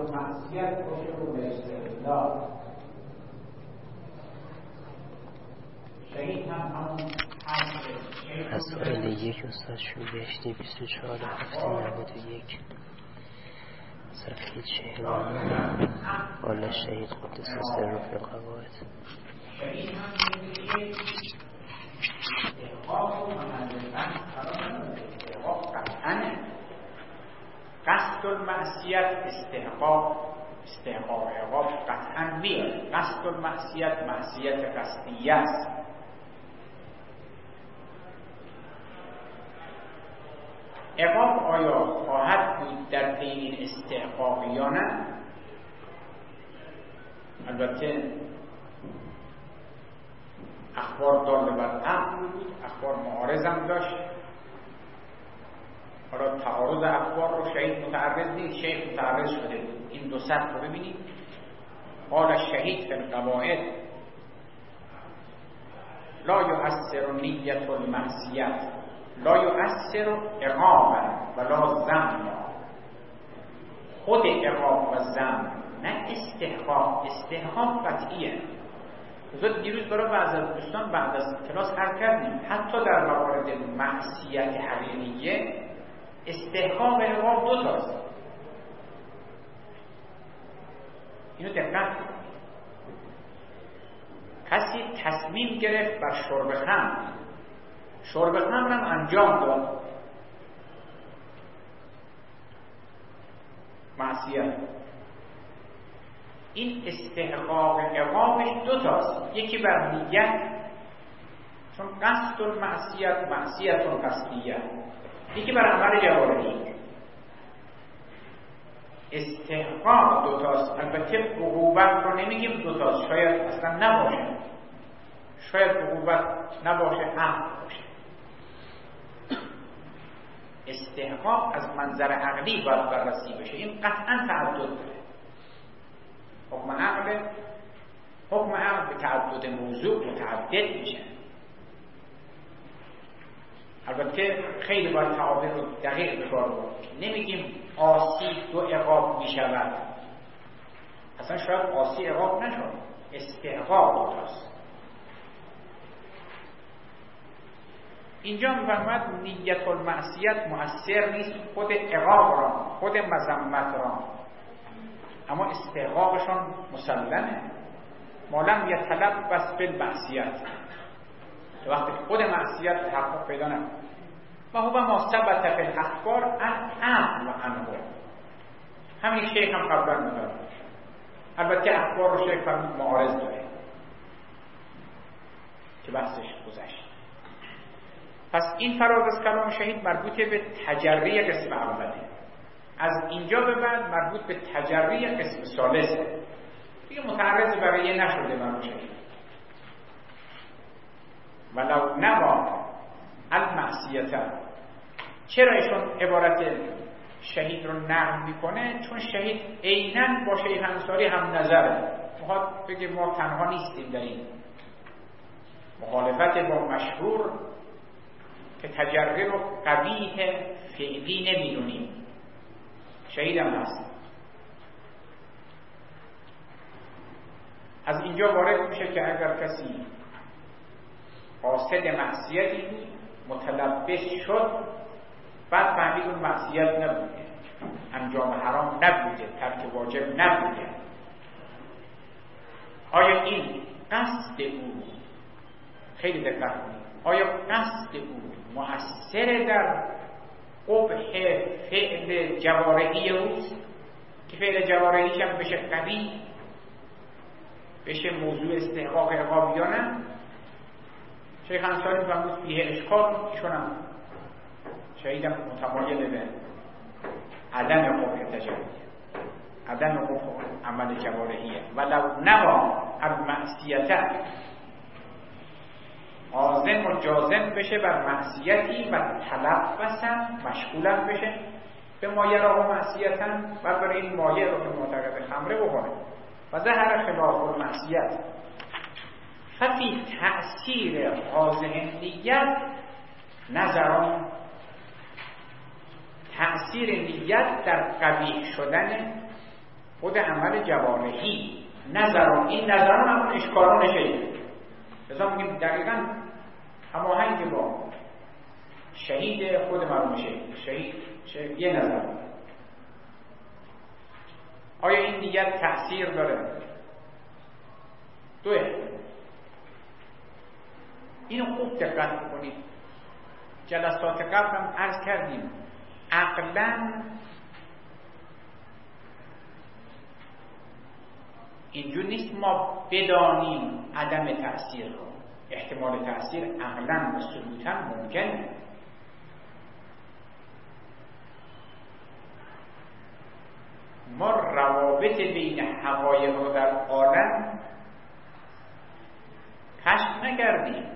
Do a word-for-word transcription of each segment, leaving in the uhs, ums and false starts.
المعصیت باشه رو به استقلال. شهید هم همون مسائل یک استاد شوگشتی بیست و چهار هفته نود و یک صفحه چهل و نه حال شهید قدس سر فی القواعد. شهید هم میگه استحقاق و منظرن استحقاق قطعا قصد المعصیت استحقاق استحقاق عقاب قطعا میاد. قصد المعصیت معصیت قصدیه است. عقاب آیا خواهد بود در پی این استحقاق یا نه؟ البته اخبار داله بر عقل بود، اخبار معارضم داشت. حالا تعارض اخبار رو شهید متعرض نیست، شیخ متعرض شده بود. این دو سطح رو ببینید. قال شهید فی القواعد لا یؤثر نیت المعصیت لا یؤثر عقابا ولا ذنبا. خود عقاب و ذنب نه استحقاق. استحقاق قطعیه. بذار دیروز برای بعض از دوستان بعد از کلاس عرض کردیم حتی در موارد معصیت حقیقیه استحقاق عقاب دو تاست. اینو دقت کنید. کسی تصمیم گرفت بر شرب خمر، شرب خمر هم انجام داد، معصیت. این استحقاق عقابش دو تاست. یکی بر نیت، چون قصد المعصیت معصیت قصدیه. یکی بر عمل جوارحی. استحقاق دو تاست. البته عقوبت رو نمیگیم دو تاست، شاید اصلا نباشه، شاید عقوبت نباشه، عقل باشه. استحقاق از منظر عقلی باید بررسی بشه. این قطعا تعدد داره. حکم عقل حکم عقل به تعدد موضوع متعدد میشه. البته خیلی باید تعابیر رو دقیق بکار بود. نمیگیم عاصی دو عقاب میشود. اصلا شاید عاصی عقاب نشود، استحقاق دوتاست. اینجا میفرماید نیت المعصیت مؤثر نیست، خود عقاب را، خود مذمت را، اما استحقاقشان مسلمه. مالم یتلبس بالمعصیت، وقتی خود معصیت تحقق پیدا نکنه. و هو ما ثبت فی الاخبار عن عقل و عنه. همین شیخ هم قبلا میگه. البته اخبار رو شیخ فرمود معارض داره که بحثش گذشت. پس این فراز از کلام شهید مربوط به تجری قسم اوله. از اینجا به بعد مربوط به تجری قسم ثالثه. دیگه متعرض برای نشده مرموم شهید. ولو نوا المعصیت. چرا ایشون عبارت شهید رو نقل میکنه؟ چون شهید عیناً با شیخ انصاری هم نظره. میخواد بگه ما تنها نیستیم در این مخالفت با مشهور که تجری رو قبیح فعلی نمیدونیم. شهید هم هست. از اینجا وارد میشه که اگر کسی قاصد معصیتی بود، متلبس شد، بعد فهمید اون معصیت نبوده، انجام حرام نبوده، ترک واجب نبوده، آیا این قصد او، خیلی دقت کنید، آیا قصد او مؤثر در قبح فعل جوارحی اوست که فعل جوارحیش هم بشه قبیح، بشه موضوع استحقاق عقاب یا نه؟ شیخ انصاری فرمود فیه اشکال. ایشون هم شهیدم متمایل به عدم قبح تجری، عدم قبح عمل جوارحیه. ولو نوا المعصیت، عازم و جازم بشه بر معصیتی و تلبسن، مشغولن بشه به مایه را و معصیتن و برای این مایه رو که معتقد خمره بکنه و ظهر خلاف المعصیت. ففی تأثیر حاضر نیت نظران. تأثیر نیت در قبیح شدن خود عمل جوارحی نظران، این نظران هم اشکالان شهید بذار میگیم دقیقا هماهنگ با شهید خود مرحوم شهید شهید شهید یه نظر. آیا این نیت تأثیر داره؟ دو احتمال. اینو خوب دقت بکنید. جلسات قبل هم عرض کردیم عقلاً اینجور نیست ما بدانیم عدم تأثیر رو. احتمال تأثیر عقلاً و ثبوتاً ممکنه. ما روابط بین حقایق رو در عالم کشف نکردیم.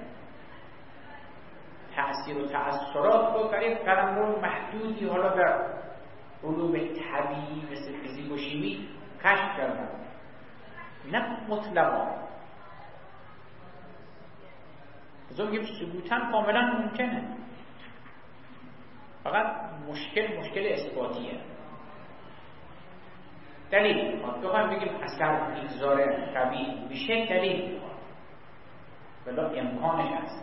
تأثیر و تأثیرات رو در یک قلمرو محدودی حالا در علوم طبیعی مثل فیزیک و شیمی کشف کردن، نه مطلقا. از اون میگیم ثبوتاً کاملا ممکنه، فقط مشکل مشکل اثباتیه. دلیل میخواد بخوایم بگیم اثر میگذاره قوی میشه، دلیل میخواد ولی امکانش هست.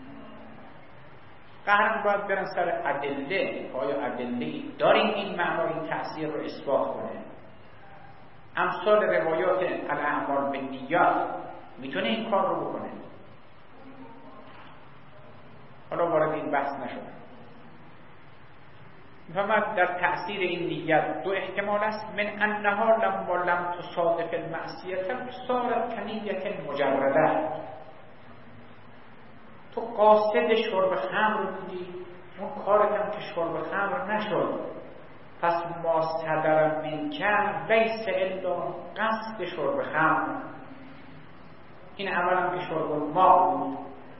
قهرم باید برن سر ادله، آیا ادله داریم این معنا این تأثیر رو اثبات کنه؟ امثال روایات الاعمال بالنیات میتونه این کار رو بکنه؟ حالا وارد این بحث نشد. میفهمد در تأثیر این نیت دو احتمال است. من انها لما لم تصادف المعصیت صارت کنیت مجرده. تو قاصد شرب خمر بودی، اون کارت هم که شرب خمر نشد، پس ما صدر منکر لیس الا قصد شرب خمر. این عمل هم که شرب الماء بود،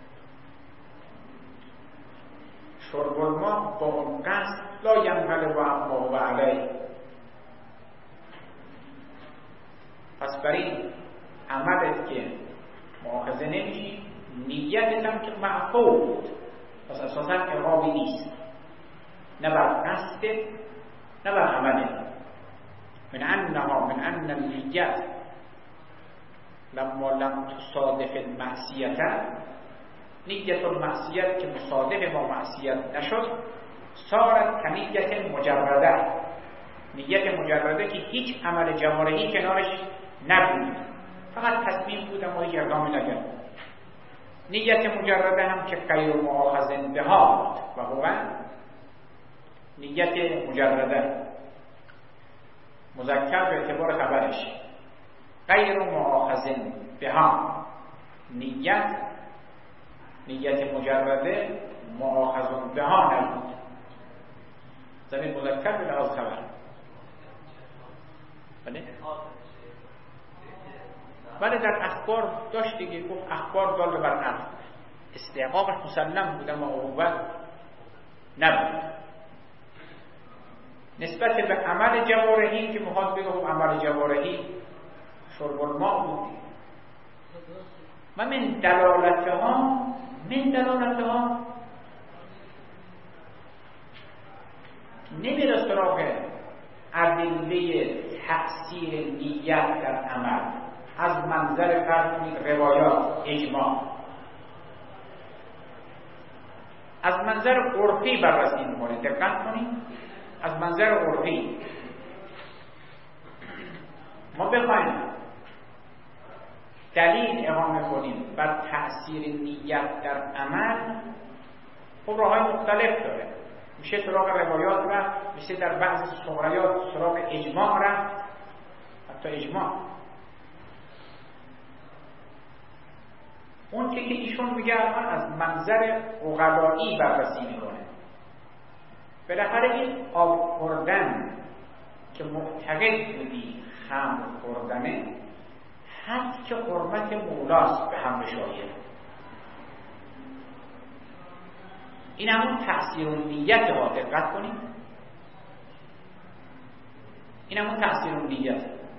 شرب الماء با اون قصد لا ینقلب عما هو علیه. پس بر این عملت که مؤاخذه نمیشی، نیتت هم که معفو بود، پس اساسا عقابی نیست، نه بر قصدت نه بر عملت. من انها من ان النیت لما لم تصادف المعصیت، نیت المعصیت که مصادف با معصیت نشد، صارت کنیت مجرده. نیت مجرده که هیچ عمل جوارحی کنارش نبود، فقط تصمیم بود اما هیچ اقدامی نکرد. نیت مجرده هم که غیر مؤاخذ بها و هو نیت مجرده مذکر به اعتبار خبرش، غیر مؤاخذ بها نیت نیت مجرده مؤاخذ بها نبود، زمین مذکر به لحاظ خبر. بله؟ ولی در اخبار داشت دیگه، گفت اخبار دال بر عقل، استحقاقش مسلم بود اما عقوبت نبود. نسبت به عمل جوارحی که میخواد بگم عمل جوارحی شرب الماء بود و من دلالتها من دلالتها نمیره سراغ ادله تأثیر نیت در عمل از منظر فرض روایات اجماع، از منظر عرفی بررسی می‌کنه. دقت کنید، از منظر عرفی ما بخوایم دلیل اقامه کنیم بر تأثیر نیت در عمل، خب راه‌های مختلف داره. میشه سراغ روایات رفت، میشه در بعض صغریات سراغ اجماع رفت، حتی اجماع. اون که که ایشون میگه الان از منظر عقلایی بررسی میکنه. بالاخره این آب خوردن که معتقد بودی خمر خوردنه، هست که حرمت مولاست به هم شاید. این همون تأثیر نیت ها، دقت کنید، این همون تأثیر نیت.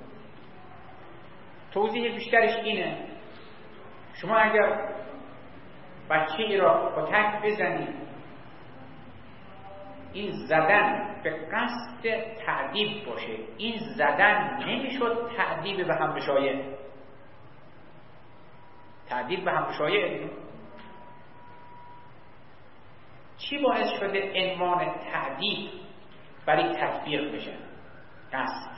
توضیح بیشترش اینه، شما اگر بچه ای را کتک بزنید این زدن به قصد تعذیب باشه، این زدن نمیشد تعذیب به حمل شایع. تعذیب به حمل شایع چی باعث شده عنوان تعذیب برای تطبیق بشه؟ قصد.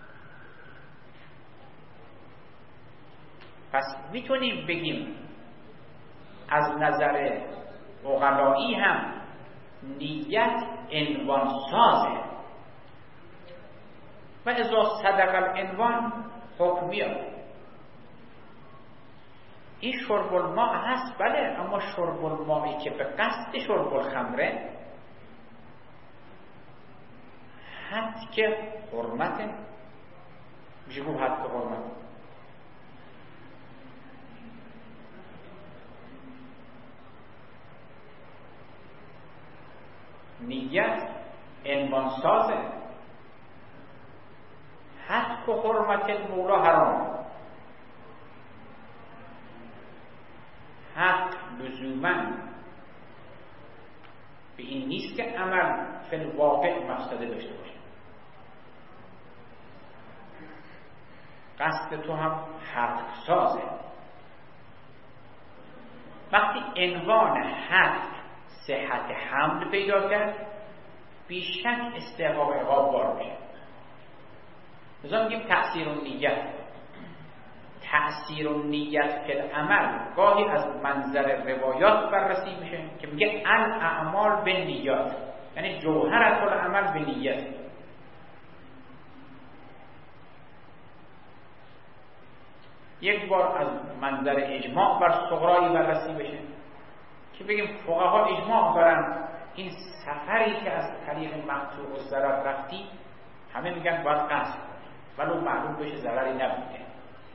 پس میتونیم بگیم از نظر عقلایی هم نیت عنوان سازه و اذا صدق العنوان حکمیه. این شرب الماء هست بله، اما شرب المائی که به قصد شرب الخمره حد که حرمته، میشه گفت حد که حرمته. نیت عنوان سازه. حد که حرمت المولا حرام، حق لزوما به این نیست که عمل فی الواقع مقصده داشته باشه. قصد تو هم حق سازه. وقتی عنوان حق صحت حمل پیدا کرد بیشک استحقاق عقاب بار میشه. لذا میگیم تأثیر النیت. تأثیر النیت فی العمل گاهی از منظر روایات بررسی میشه که میگه الاعمال بالنیات، یعنی جوهرت العمل به نیت. یک بار از منظر اجماع بر صغرایی بررسی بشه که بگیم فقها اجماع دارن این سفری که از طریق مقطوع الضرر رفتی همه میگن باید قصد ولو معلوم بشه ضرری نبوده.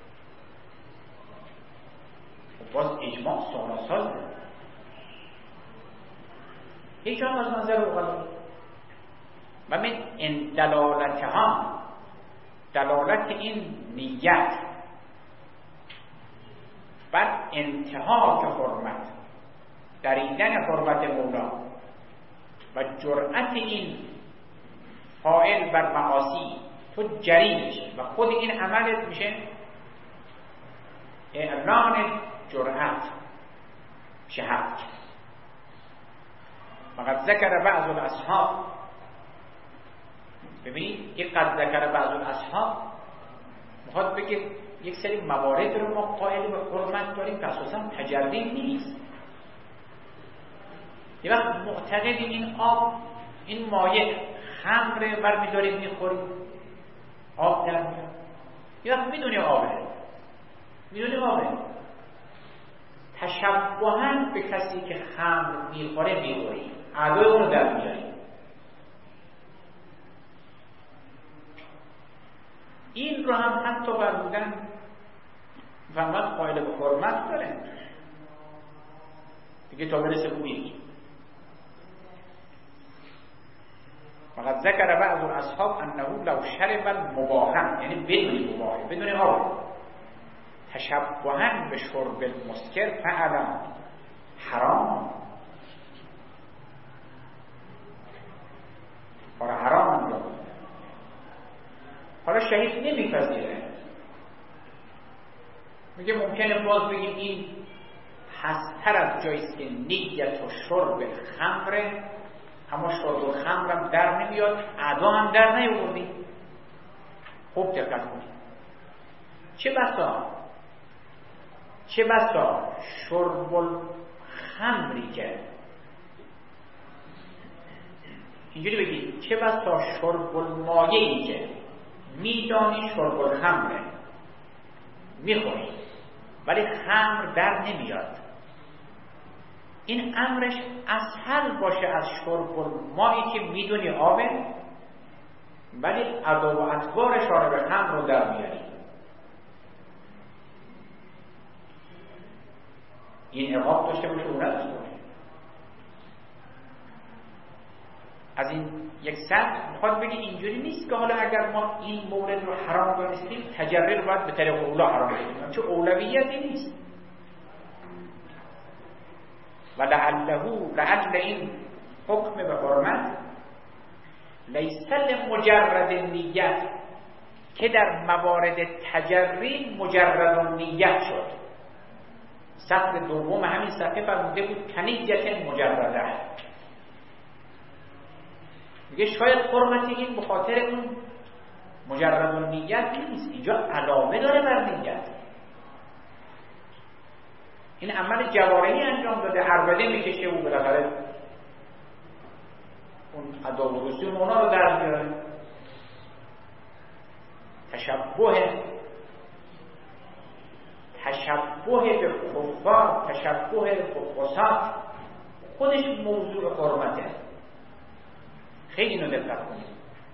باز اجماع سالاساز بود. هیچ هم از منظر اوغلا و من این دلالت ها، دلالت این نیت بر انتهاک حرمت، دریدن حرمت مولا و جرأت این فاعل بر معاصی تو جری میشه و خود این عملت میشه اعلان جرأت شهادت. فقط ذکر بعض الاصحاب، ببینید این قد ذکر بعض الاصحاب میخواد بگه یک سری موارد رو ما قائل به حرمت داریم که اساسا تجربی نیست. یه وقت معتقدیم این آب، این مایع خمر برمیداریم میخوریم آب در میاد. یه وقت میدونی آبه، میدونی آبه، تشبهاً به کسی که خمر میخوره میخوری، اعدای اون رو در میاری. این رو هم حتی برمودن فقط قائل به حرمت داره دیگه تا برسه بویی. فقط ذکر بعض الاصحاب انه لو شرب المباحا، یعنی بدون مباح، بدون آب، تشبهاً به شرب المسکر فعلا حرام، حالا حرام رو حالا شهید نمیپذیره. میگه ممکنه باز بگیم این هستر از جاییست که نیت و شرب خمره، اما شرب خمرم در نمیاد، ادا هم در نیاوردی. خوب دقت کنید. چه بسا چه بسا شرب الخمری که اینجوری بگید، چه بسا شرب المایعی که میدانی شرب الخمره میخوری ولی خمر در نمیاد، این امرش اسهل باشه از شرب المایی که میدونی آبه ولی ادا و اطوار شارب خمر رو در میاری. این عقاب داشته باشه و نداشته باشه. از این یک سطح میخواد بگی اینجوری نیست که حالا اگر ما این مورد رو حرام دانستیم تجربه رو باید به طریق اولا حرام کنیم، چون اولویتی نیست. و لعله لعل این حکم به حرمت لیس لمجرد نیت، که در موارد تجری مجرد نیت شد. سطر دوم همین صفحه فرموده بود کنیت مجرده. میگه شاید حرمت این به خاطر اون مجرد نیت نیست، اینجا علامه داره بر نیت. این عمل جوارحی انجام داده، عربده میکشه و بالاخره اون ادا و رسوم اونا رو در میاره. تشبه تشبه به کفار، تشبه به قصات خودش موضوع حرمته. خیلی اینو دقت کنید.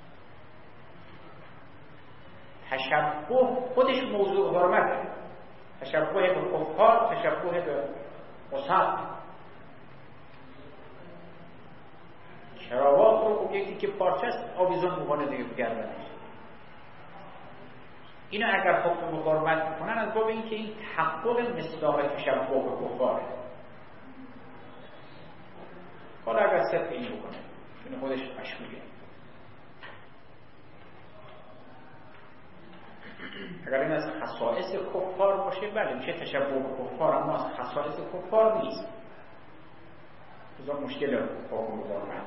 تشبه خودش موضوع حرمته. تشبه به کفار، تشبه به قصات. کراوات رو خب یکی که پارچه است آویزون میکنه دیگه بگردنش. اینو اگر حکم به حرمت میکنن از باب این که این تحقق مصداق تشبه به کفاره. حالا اگر صدق این بکنه چون خودش مشهوره، اگر این از خصائص کفار باشه بله میشه تشبه به کفار، اما از خصائص کفار نیست. بذار مشکل حکم به حرمت.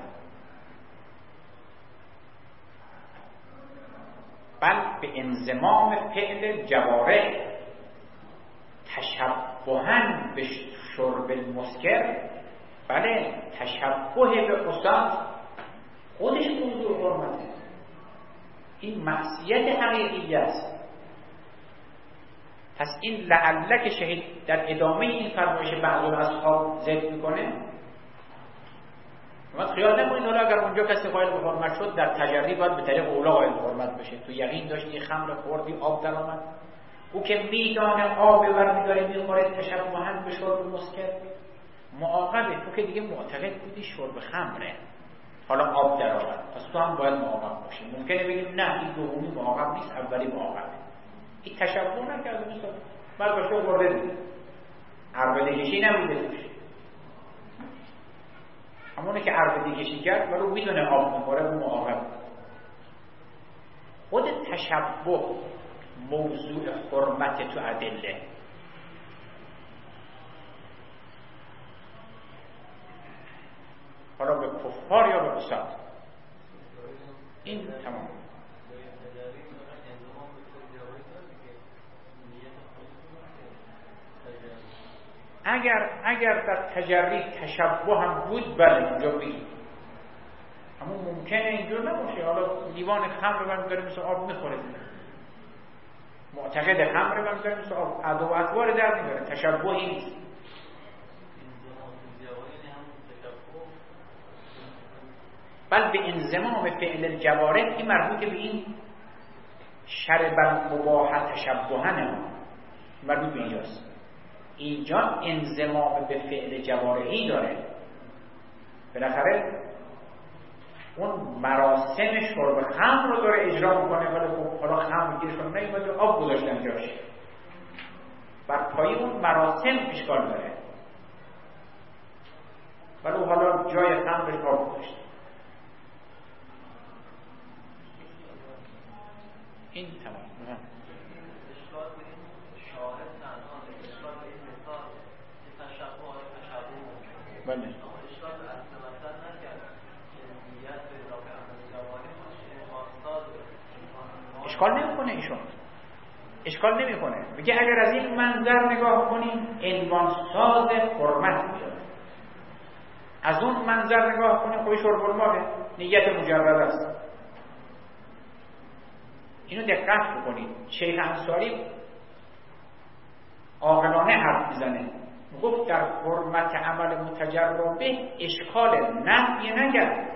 بل به انضمام فعل جوارح تشبهن به شرب المسکر، بله تشبه به قصات خودش موضوع حرمته. این معصیت حقیقی است. پس این لعله که شهید در ادامه این فرمایش بعض اصحاب ذکر میکنه، ما خیال نکنید حالا اگر اونجا کسی قائل به حرمت شد در تجری باید به طریق اولا قائل به حرمت بشه. تو یقین داشتی خمر خوردی آب در آمد، او که میدانه آب برمیداره میخوره تشبهن به شرب مسکر معاقبه. تو که دیگه معتقد بودی شرب خمره حالا آب در آمد، پس تو هم باید معاقب باشی. ممکنه بگیم نه این دومی معاقب نیست، اولی معاقبه. این تشبه نکرده مثلا بعد باشه برده دیگه عربده کشی نمیده توش، همونه که عربده کشی کرد ولی میدونه آب میخوره و معاقب. خود تشبه موضوع حرمت تو ادله. حالا به کفار یا به قصات این تمام. اگر اگر در تجری تشبه هم بود بله اینجا بگید، اما ممکنه اینجور نباشه. حالا لیوان خمر رو داره مثل آب میخوره، معتقد خمر رو داره مثل آب ادا و اطوار در میبره، تشبهی نیست. بل به انضمام فعل الجوارح این مربوط به این شرب المباح تشبهن مربوط به اینجاست. اینجا انضمام به فعل جوارحی داره. بالاخره اون مراسم شرب خمر رو داره اجرا میکنه، ولی خب حالا خمر گیرشون نمیاد آب گذاشتن جاش. بر پایه اون مراسم اشکال داره، ولی حالا جای خمرش آب گذاشت. این تمام. اشکال به این شاهد تنها اشکال به این مثال که تشبه های تشبه ممکنه. بله. اشکال به اصل مثل نکرد که نیت به اضافه عمل جواری خودش انسان داره. اشکال نمیکنه ایشون. اشکال نمیکنه. میگه اگر از این منظر نگاه کنیم عنوان ساز حرمت میاد. از اون منظر نگاه کنیم خودش حرمت نیت مجرد است. اینو دقت بکنید. شیخ انصاری عاقلانه حرف میزنه. گفت در حرمت عمل متجربه اشکال نفی نگرد،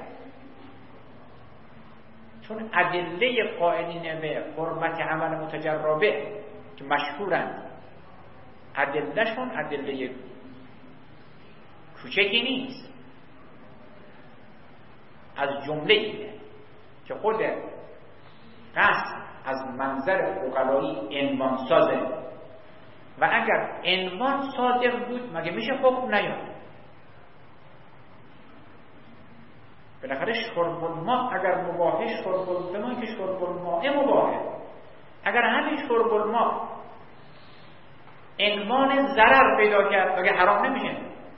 چون ادله قائلین به حرمت عمل متجربه که مشهورند ادلهشون ادله کوچکی نیست. از جمله اینه که خود قصد از منظر عقلایی عنوان سازه و اگر عنوان صادق بود مگه میشه حکم نیاد؟ بالاخره شرب الماء اگر مباحه، شرب الماء که شرب الماء مباحه. اگر همین شرب الماء عنوان ضرر پیدا کرد مگه حرام نمیشه؟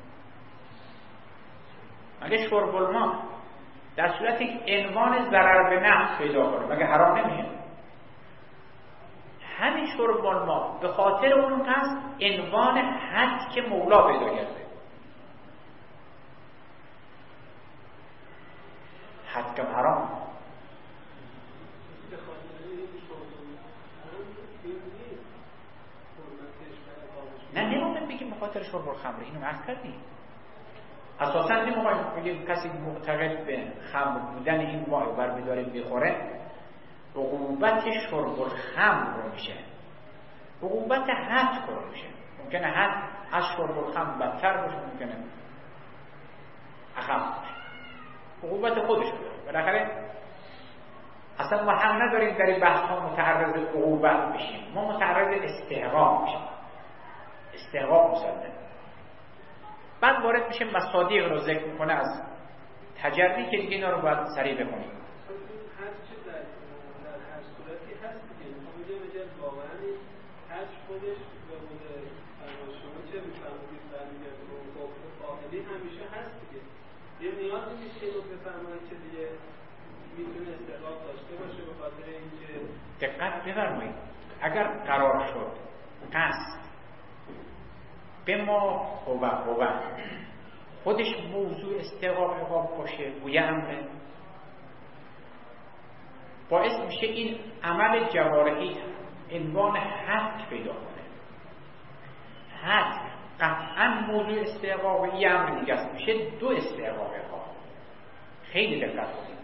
مگه شرب الماء در صورتی که عنوان ضرر به نفس پیدا کنه مگه حرام نمیشه؟ همین شرب الماء به خاطر اون قصد عنوان حد که مولا پیدا کرده. حد که حرام نه نمومن بگیم به خاطر شرب الخمر. اینو عرض کردیم اساسا نمیخوایم بگیم کسی معتقد به خمر بودن این ماء بر بداره بخوره عقوبت شرب الخمر رو میشه، عقوبت حد رو میشه. ممکنه حد از شرب الخمر بدتر باشه، ممکنه اخف باشه، عقوبت خودش رو داره. بالاخره اصلا ما هم نداریم در این بحث ها متعرض عقوبت بشیم، ما متعرض استحقاق میشیم. استحقاق مسلمه. بعد وارد میشه مصادیق رو ذکر میکنه از تجربی که دیگه اینا رو باید سریع بکنیم. هر چه در در هر صورتی هست دیگه. میگه میگه واقعا هر خودش به مود شما چه میفهمید برمیگرده به اون حکم فاعلی همیشه هست دیگه. یه نیاز نیست که رو بفرمایید که دیگه میتونه استقلال داشته باشه به خاطر اینکه دقت بفرمایید. اگر قرار شد قصد به ما هو هو خودش موضوع استحقاق عقاب باشه گویه امره، باعث میشه این عمل جوارحی عنوان حد پیدا کنه. حد قطعا موضوع استحقاق و این امر دیگه است، میشه دو استحقاق عقاب. خیلی دقت کنید.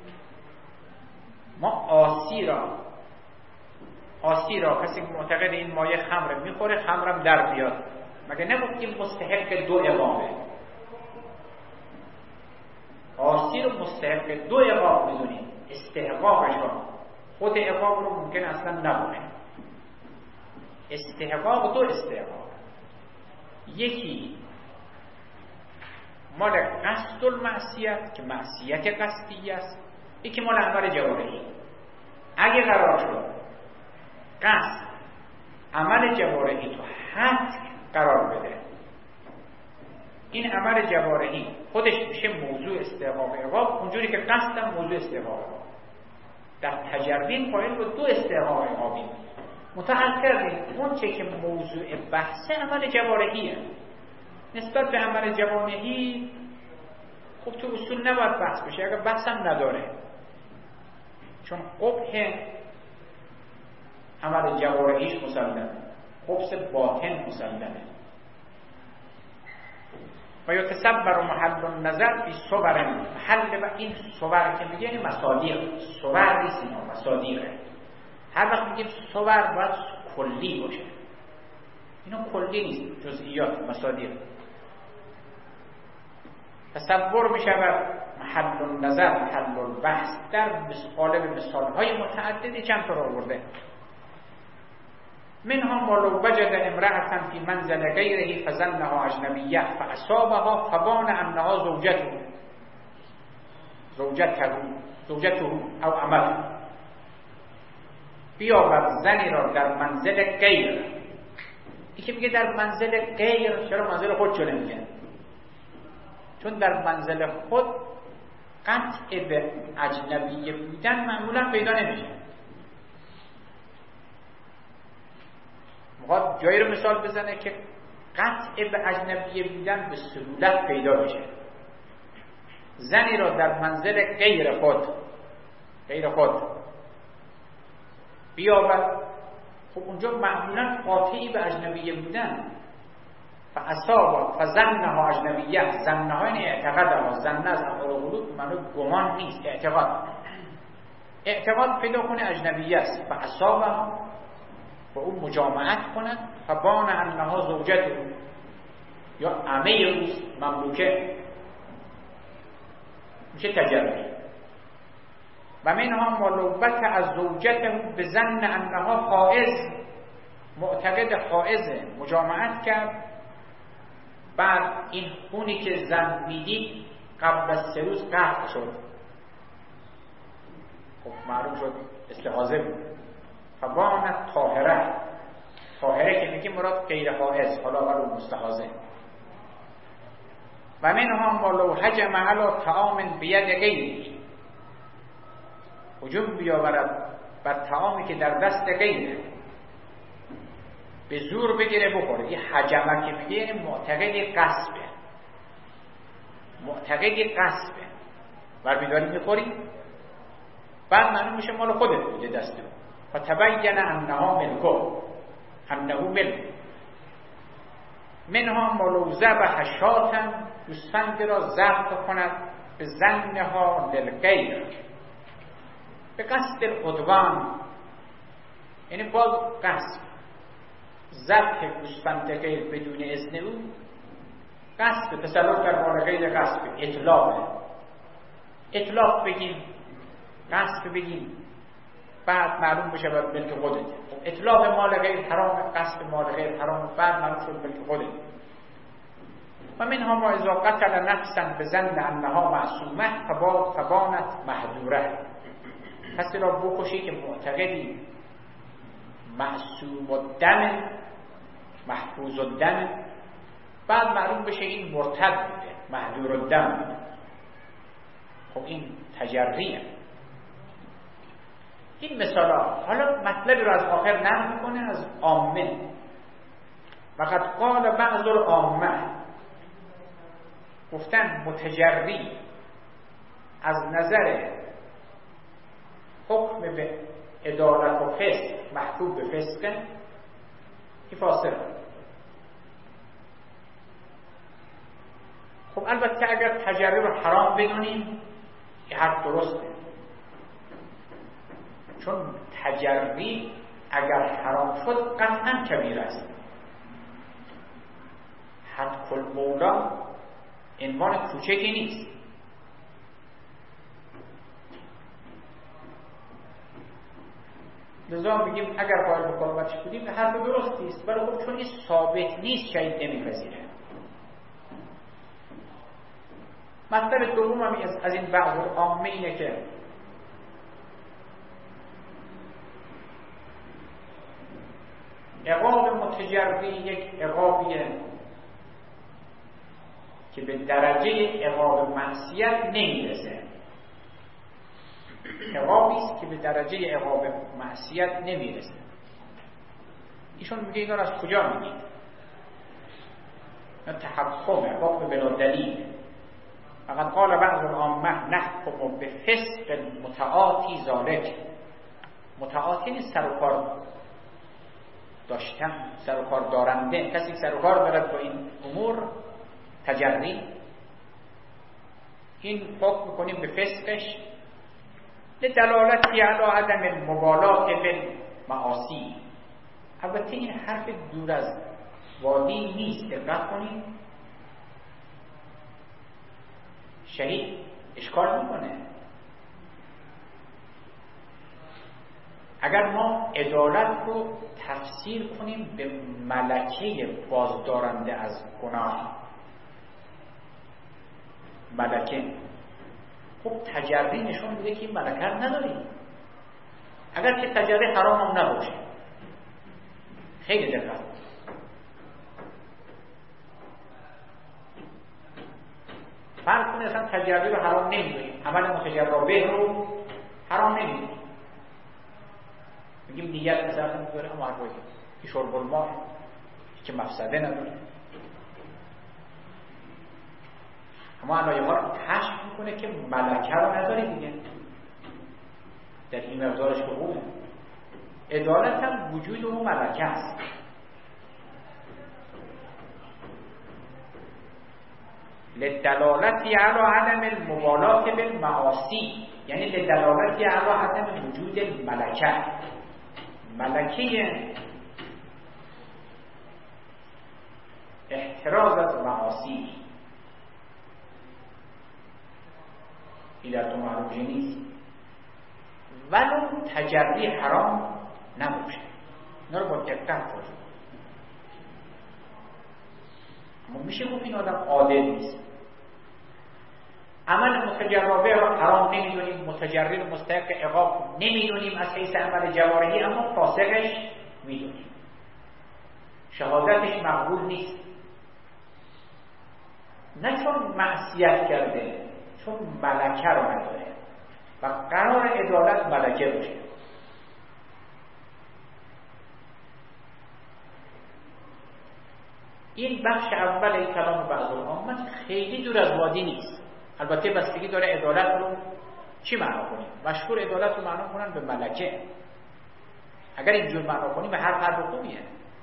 ما آسی را آسی را کسی که معتقد این مایه خمر میخوره خمرم در بیاد، مگه نگفتیم مستحق دو عقابه؟ آسی رو مستحق دو عقاب میدونیم، استحقاقش را. خود عقاب رو ممکن اصلا نبونه. استحقاق دو استحقاق، یکی مال قصد المعصیت که معصیت قصدی است، یکی مال عمل جوارحی. اگه قرار شد قصد عمل جوارحی تو حد قرار بده، این عمل جوارحی خودش میشه موضوع استحقاق عقاب، اونجوری که قصدم موضوع استحقاق عقاب. در تجربین قائل به دو استحقاق عقابی. متعرض کردیم اون چه که موضوع بحث عمل جوارحیه. نسبت به عمل جوارحی خب تو اصول نباید بحث بشه اگر بحثم نداره، چون قبح عمل جوارحیش مسلمه، خبث باطن مسلمه. و یتصبر محل النظر فی صور محل، و این صور که میگه این مصادیق، صور نیست اینا، مصادیقه. هر وقت میگیم صور باید کلی باشه، اینا کلی نیست، جزئیات، مصادیق. تصور میشود محل النظر محل البحث در قالب مثالهای متعددی چند تا آورده. منها ما لو وجد امرأة في منزل غيره فظنها أجنبية فأصابها فبان أنها زوجته زوجته زوجته أو امته. بیاور زنی را در منزل غیر. یکی میگه در منزل غیر، چرا منزل خود چون نمیگه؟ چون در منزل خود قطع به اجنبی بودن معمولا پیدا نمیشه. میخواد جایی رو مثال بزنه که قطع به اجنبی بودن به سهولت پیدا میشه. زنی را در منزل غیر خود غیر خود بیاور، خب اونجا معمولا قاطعی به اجنبی بودن. فاصاب فظنها اجنبیه، ظنها این اعتقادها، ظن از افعال قلوب معنی گمان نیست، اعتقاد. اعتقاد پیدا کنه اجنبیه است، فاصابها و اون مجامعت کنن، فبان انها زوجته یا عمه روز مملوکه، میشه تجربی. و منها ملوبت از زوجته به ظن انها حائض، معتقد حائضه، مجامعت کرد، بعد این خونی که زن میدید قبل از سه روز قطع شد، خب معلوم شد استحاضه بود. فبانت طاهره، طاهره که میگه مراد غیر حائض، حالا ولو مستحاضه. و منها ما لو هجم علی طعام بید غیری، هجوم بیاورد بر طعامی که در دست غیره، به زور بگیره بخوره. این هجمه که میگه یعنی معتقد غصبه، معتقد غصبه، برمیداری میخوری بعد معلوم میشه مال خودت بوده دست او. فتبین انها ملکه، انه ملک. منها ما لو ذبح شاة، گوسفند را ذبح کند به ظنها للغیر، به قصد العدوان، یعنی باز قصد ذبح گوسفند غیر بدون اذن او، قصد تسلط در مال غیر، قصد اطلاق، اطلاق بگیم، قصد بگیم، بعد معلوم بشه بعد ملک خودت. اطلاق مال غیر حرام، قصد مال غیر حرام، بعد معلوم شد ملک خودت. و منها ما اذا قتل نفسا بظن انها معصومه فبانت محذوره، کسی را بکشی که معتقدی معصوم الدم، محفوظ الدم، بعد معلوم بشه این مرتد بوده، محذور الدم بوده. خب این تجریه. این مثالا حالا مطلبی رو از آخر نقل میکنه از عامه. وقد قال بعض العامه، گفتن متجری از نظر حکم به عدالت و فسق محکوم به فسقه، این فاسقه. خب البته اگر تجری رو حرام بدونیم این حرف درسته، چون تجری اگر حرام شد قطعا کبیره است. حد کل مولا عنوان کوچکی نیست. لذا میگیم اگر قائل به کلمتش بودیم به حرف درستی است، ولی خب چون این ثابت نیست شاید نمیپذیره. مطلب دوم هم از این بعض عامه اینه که عقاب متجری یک عقابیه که به درجه عقاب معصیت نمیرسه، عقابی است که به درجه عقاب معصیت نمیرسه. ایشون میگه اینا از کجا میگید؟ تحکم عقاب بلا دلیل. فقط قال بعض العامه نحکم به فسق المتعاطی ذالک. متعاطی نیست سر و کار داشتن، سر و کار دارنده، کسی سر و کار دارد با این امور تجری، این حکم میکنیم به فسقش لدلالتی علی عدم المبالات بالمعاصی. البته این حرف دور از وادی نیست، دقت کنید. شهید اشکال میکنه اگر ما عدالت رو تفسیر کنیم به ملکه بازدارنده از گناه. ملکه خب تجری نشون میده که این ملکه رو نداریم، اگر که تجری حرام هم نباشه. خیلی دقت. فرض کنید اصلا تجری رو حرام نمیدونیم، عمل متجربه رو حرام نمیدونیم، میگیم دیگر مثلا میذاره اما حرفایی که شرب الماء که مفسده نداره، اما علایه ها رو کشف میکنه که ملکه رو نداره دیگه، در این مقدارش حقوقه. عدالت هم وجود اون ملکه است. لدلالتی علی عدم المبالات بالمعاصی، یعنی لدلالتی علی عدم وجود الملکه. ملکه احتراز از معاصی این در تو معروف نیست، ولو تجری حرام نباشه. اینا رو با دقت باشه. اما میشه گفت این آدم عادل نیست. عمل متجربه را حرام نمیدونیم، متجرد و مستحق عقاب نمیدونیم از حیث عمل جوارحی، اما فاسقش میدونیم، شهادتش مقبول نیست. نه چون معصیت کرده، چون ملکه رو نداره و قرار عدالت ملکه باشه. این بخش اول کلام بعض العامه خیلی دور از وادی نیست. البته بستگی داره عدالت رو چی معنا کنیم. مشهور عدالت رو معنا کنن به ملکه. اگر اینجور معنا کنیم به هر حرف خوبیه.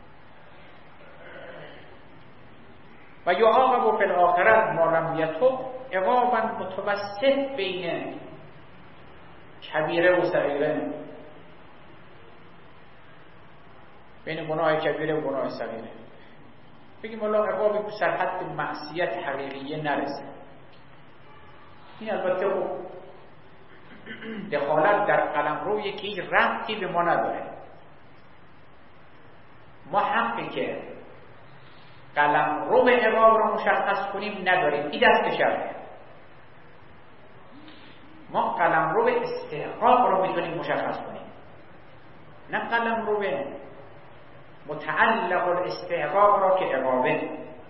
و یعاقب فی الاخره ما لم یتب عقابا متوسط بین کبیره و صغیره، بین گناه کبیره و گناه صغیره. بگیم والا عقابی که سر حد معصیت حقیقیه نرسه. این البته دخالت در قلمرویه که هیچ ربطی به ما نداره. ما حقی که قلمرو عقاب را مشخص کنیم نداریم، این دست شرطه. ما قلمرو استحقاق را میتونیم مشخص کنیم، نه قلمرو متعلق الاستحقاق را که عقابه.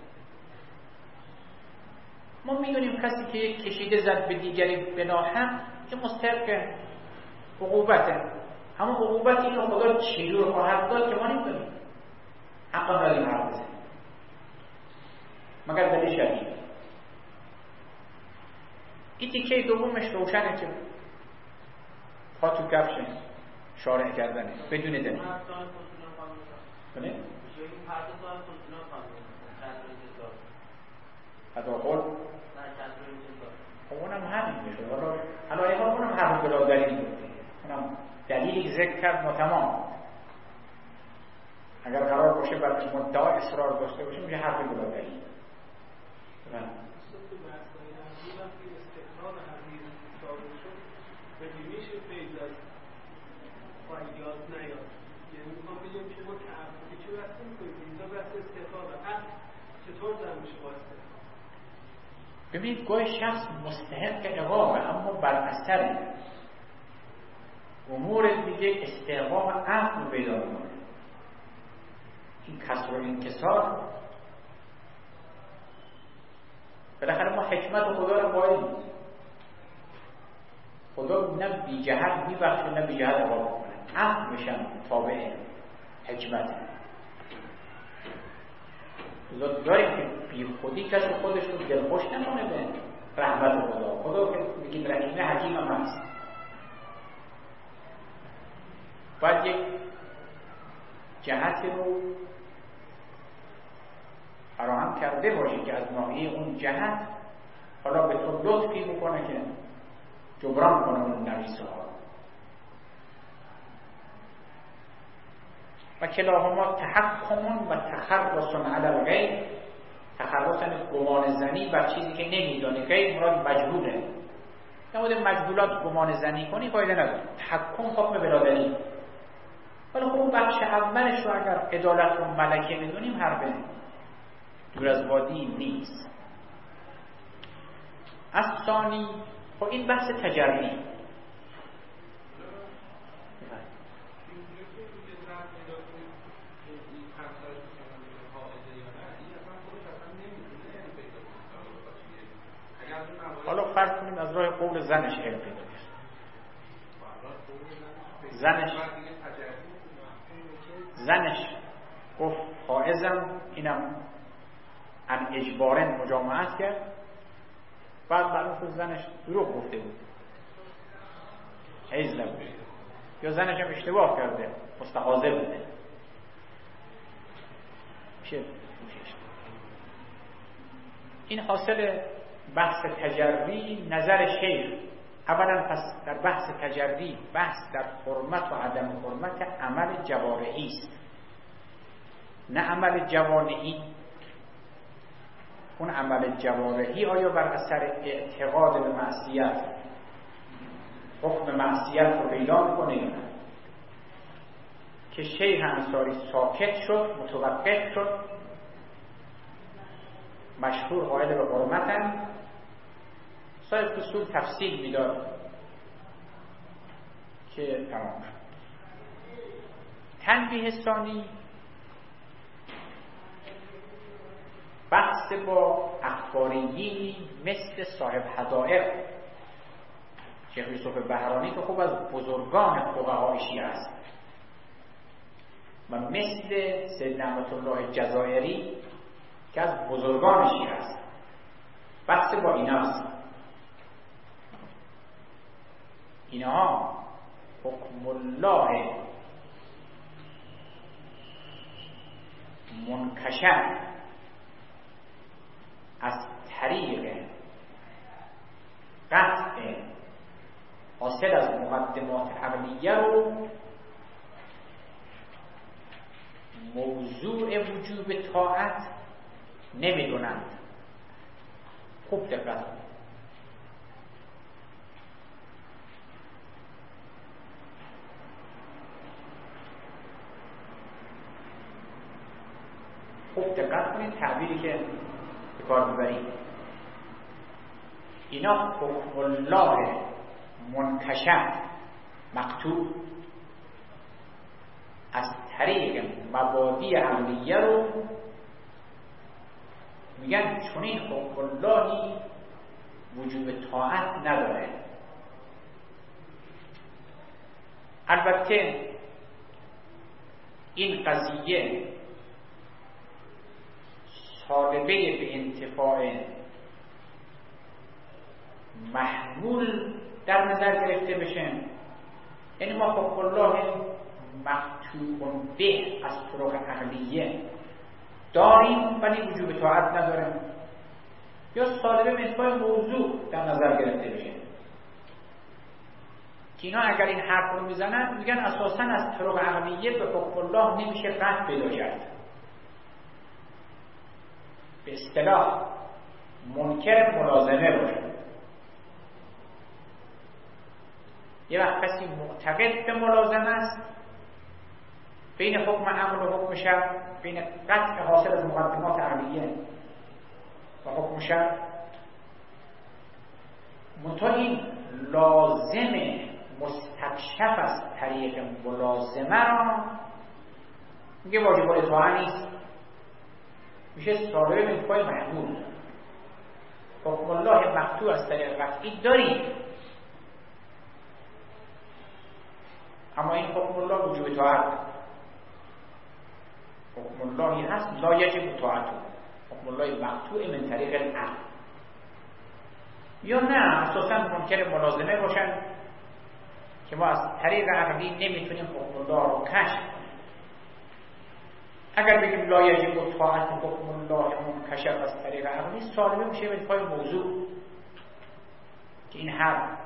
ما میدونیم کسی که یک کشیده زد به دیگری به ناحق که مستحق عقوبته، اما عقوبت اینو خدا چجور خواهد داد که ما نمیدونیم. حقا داریم حرف بزنیم مگر دلیل شدید. این تیکه دومش روشنه که پا تو کفشه شارع کردنه بدون دلیل. بله؟ تداخل خب اونم همین میشه. حالا علایه ها اونم حرف بلا دلیل بود، اونم دلیلی ذکر کرد ما تمام. اگر قرار باشه بر مدعا اصرار داشته باشه میشه حرف بلا دلیل. ببینید گاهی شخص مستحق عقابه اما بر اثر امور دیگه استحقاق عقل پیدا میکنه. این کسر و انکسار بالاخره ما حکمت خدا رو باید خدا نه بی جهت میبخشه نه بی جهت عقاب میکنه. عقل میشن تابع حکمت. لذا داریم که بی خودی کسی خودش رو دلخوش نکنه به رحمت خدا. خدا که بگیم رحیمه حکیم هم هست. باید یک جهتی رو فراهم کرده باشه که از ناحیه اون جهت حالا به تو لطفی بکنه که جبران کنه اون نویسه ها. و کلاهما تحکم و تخرص علی الغیب. تخرص یعنی گمان زنی بر چیزی که نمیدانی. غیب مراد مجهوله. نمود مجهولات گمان زنی کنی فایده نداره. تحکم حکم بلا دلیل. ولی خب اون بخش اولش رو اگر عدالت رو ملکه بدونیم حرف دور از وادی نیست. از ثانی خب این بحث تجربی. حالا فرض کنیم از راه قول زنش علم پیدا کرد. زنش زنش گفت حائزم، اینم ان اجبارن مجامعت کرد. بعد معلوم شد زنش دروغ گفته بود، حیض نبود، یا زنش هم اشتباه کرده مستحاضر بوده. میشه این حاصل بحث تجری نظر شیخ. اولا پس در بحث تجری بحث در حرمت و عدم حرمت عمل جوارحی است، نه عمل جوانحی. اون عمل جوارحی آیا بر اثر اعتقاد به معصیت حکم معصیت رو پیدا میکنه یا نه؟ که شیخ انصاری ساکت شد، متوقف شد، مشهور قائل به حرمتن، صاحب فصول تفصیل میداد که تمام شد. تنبیه ثانی بحث با اخباریی مثل صاحب حدائق شیخ یوسف بهرانی که خوب از بزرگان فقهای شیعه است و مثل سید نعمت الله جزائری که از بزرگان شیعه است. بحث با ایناست. اینها حکم الله منکشف از طریق قطع حاصل از مقدمات عقلیه رو موضوع وجوب طاعت نمیدونند. خوب دقت کنید. خوب دقت کنید تعبیری که به کار میبرید. اینا حکم الله منکشف مقطوع از طریق مبادی عقلیه رو میگن چنین حکم اللهی وجوب طاعت نداره. البته این قضیه طالبه به انتفاع محمول در نظر گرفته بشه. یعنی ما حکم الله مقطوع به از طرق عقلیه داریم ولی وجوب طاعت نداریم، یا طالبه به انتفاع موضوع در نظر گرفته بشه که اینا اگر این حرف رو میزنن میگن اساساً از طرق عقلیه به حکم الله نمیشه قطع پیدا کرد. به اصطلاح منکر ملازمه باشه. یه وقت کسی معتقد به ملازمه است بین حکم عقل و حکم شرع، بین قطع حاصل از مقدمات عقلیه و حکم شرع، منتها این لازم مستکشف از طریق ملازمه را میگه واجب الاطاعه نیست، میشه صادره به انتفاع محمول. حکم الله مقطوع از طریق قطعی داریم، اما این حکم الله وجوب طاعت. حکم اللهی هست لا یجب طاعته، حکم الله مقطوع من طریق العقل. یا نه اساسا منکر ملازمه باشن که ما از طریق عقلی نمیتونیم حکم الله رو کشف کنیم. اگر بگیم لا یجب طاعت حکم الله منکشف از طریق عقلی، سالمه میشه به پای موضوع که این حرف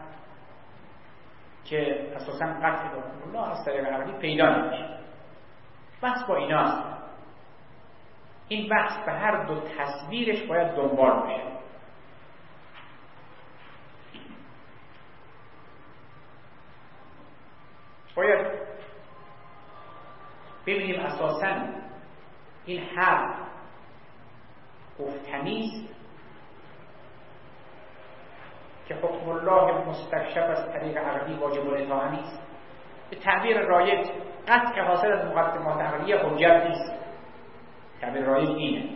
که اساسا قطع حکم الله از طریق عقلی پیدا نمیشه. بحث با ایناست. این بحث به هر دو تصویرش باید دنبال بشه. باید ببینیم اساساً این حرف گفتنیست که حکم الله مستکشف از طریق عقلی واجب الاطاعه نیست. به تعبیر رایج قطع حاصل از مقدمات عقلیه حجت نیست. تعبیر رایج اینه.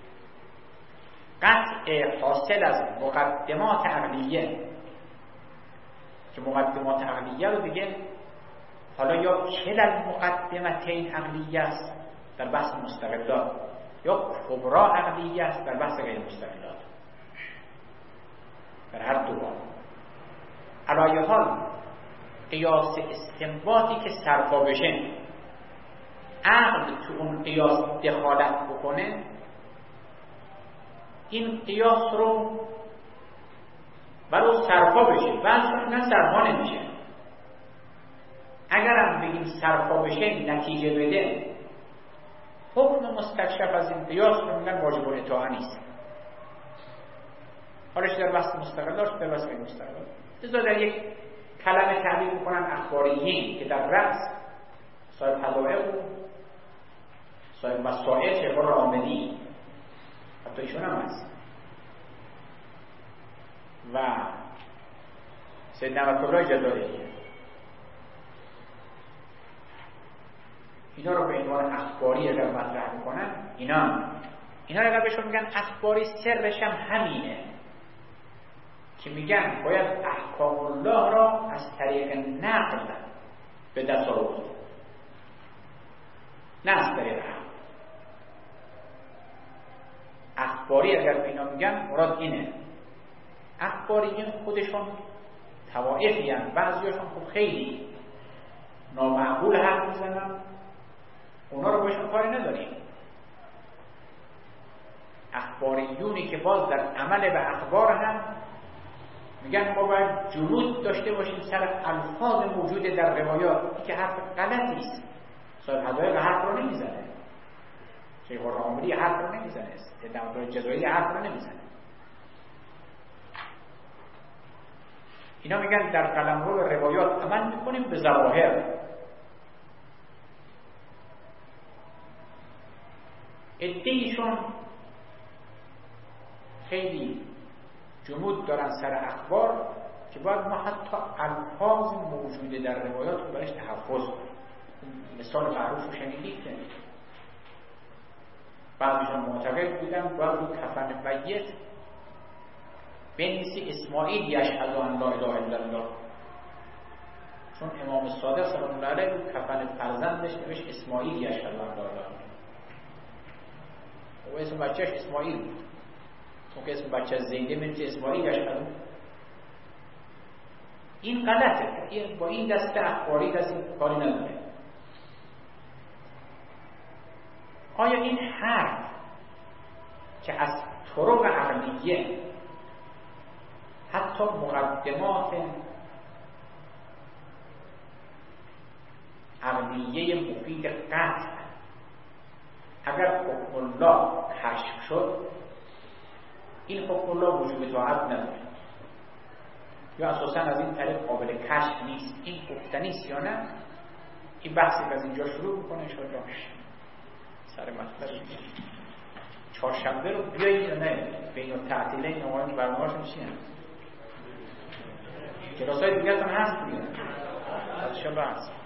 قطع حاصل از مقدمات عقلیه که مقدمات عقلیه رو دیگه حالا یا کل المقدمتین عقلیه است در بحث مستقلات یا کبرا عقلیه است در بحث غیر مستقلات. در هر دو بار علایه حال قیاس استنباطی که سرپا بشه عقل تو اون قیاس دخالت بکنه، این قیاس رو ولو سرپا بشه بعضی نه سرپا نمیشه. اگر هم بگیم سرپا بشه نتیجه بده، حکم مستکشف از این قیاس رو میگن واجب الاطاعه نیست. حالش در بحث مستقلات در بحث غیر مستقلات. لذا در یک کلمه تعبیر میکنن اخباریین که در رأس صاحب حدائق و صاحب مسائل شیخ رامدی حتی ایشون هم هست و سید نعمت الله جزائری، اینا رو به عنوان اخباری اگر مطرح میکنن، اینا اینا اگر بهشون میگن اخباری، سرش هم همینه که میگن باید احکام الله را از طریق نقل به دست آورد، نه از طریق عقل. اخباری اگر به اینا میگن مراد اینه. اخباریین خودشون طوائفی هستند، بعضیاشون خب خیلی نامعقول حرف میزنن، اونا رو بهشون کاری نداریم. اخباریونی که باز در عمل به اخبار هم میگن ما باید جلود داشته باشیم سر الفاظ موجود در روایات. این که حرف غلطی است. صاحب حدایق حرف رو نمیزنه، شیخ الراملی حرف رو نمیزنه، سید جزائری حرف رو نمیزنه. اینا میگن در قلمرو روایات عمل میکنیم به ظواهر. عده‌ایشون خیلی جمود دارن سر اخبار که باید ما حتی الفاظ موجوده در روایات رو برش تحفظ کنیم. مثال معروف رو شنیدید که بعضیشون معتقد بودن باید رو کفن میت بنویسی اسماعیل یشهد ان لا اله الا الله، چون امام صادق سلام الله علیه رو کفن فرزندش نوشت اسماعیل یشهد ان لا اله الا الله. و اسم بچهش اسماعیل بود، چون که اسم بچه زیده بنویسی اسماعیل یشهد. این غلطه. با این دست اخباری دست این کاری نداره. آیا این حرف که از طرق عقلیه حتی مقدمات عقلیه مفید قطع اگر حکم الله کشف شد، این حکم الله وجوب طاعت نداره یا اساسا از این طریق قابل کشف نیست، این گفتنی است یا نه؟ این بحثی که از اینجا شروع میکنه انشاءالله سر مطلب چهارشنبه رو بیایید یا نه بین التعطیله این آقایان برنامه‌هاشون چی هست؟ کلاسای دیگه هم هست دیگه. ان شاء الله هست.